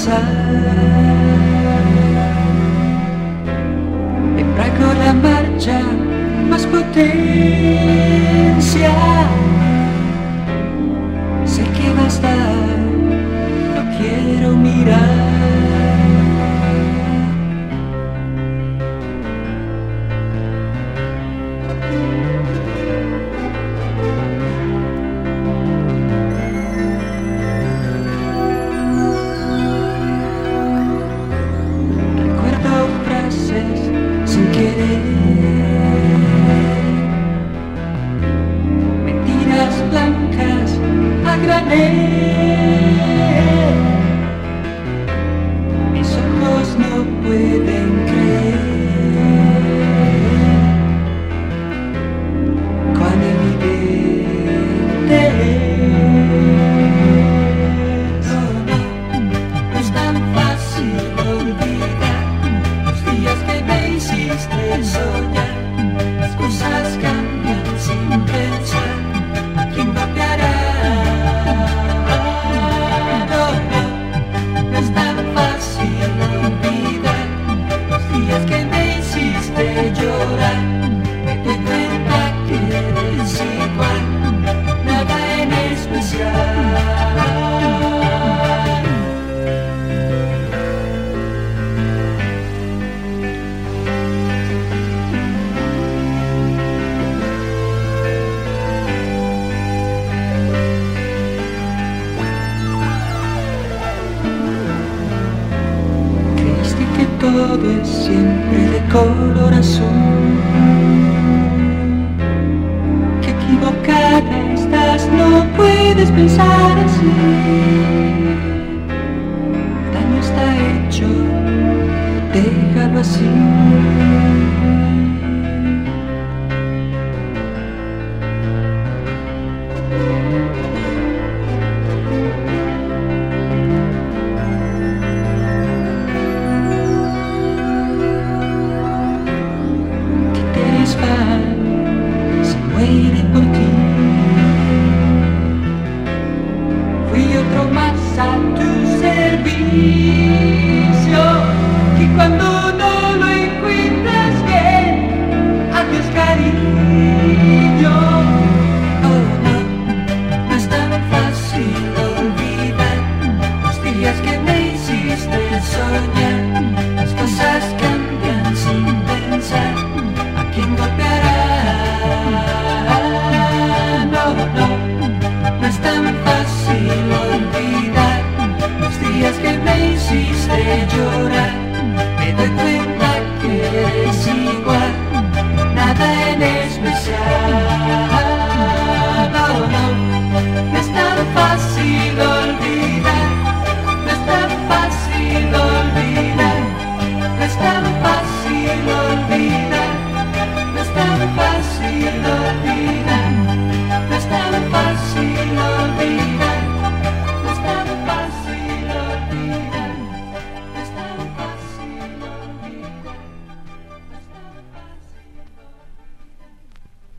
e prego la marcha más potencia. Sé que va a estar, no quiero mirar. Sin querer, mentiras blancas a granel. Mis ojos no pueden creer cuán evidente es. No, no es tan fácil olvidar los días que me hiciste soñar. Las cosas cambian sin pensar. ¿Quién cambiará? No, no, no es tan fácil olvidar los días que me hiciste llorar. Me doy cuenta que eres igual, nada en especial. Todo es siempre de color azul. Qué equivocada estás, no puedes pensar así. El daño está hecho, déjalo así. Muere por ti. Fui otro más a tu servicio, que cuando